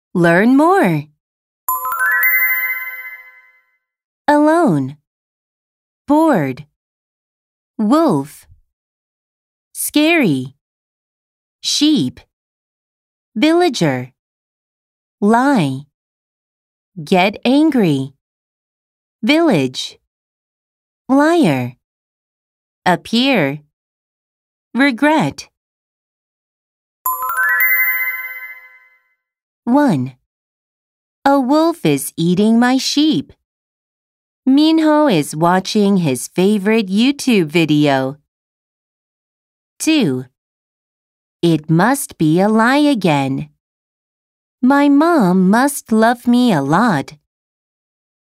Learn more. Alone. Bored. Wolf. Scary. Sheep. Villager. Lie. Get angry. Village. Liar. Appear. Regret. 1. A wolf is eating my sheep. Minho is watching his favorite YouTube video. 2. It must be a lie again. My mom must love me a lot.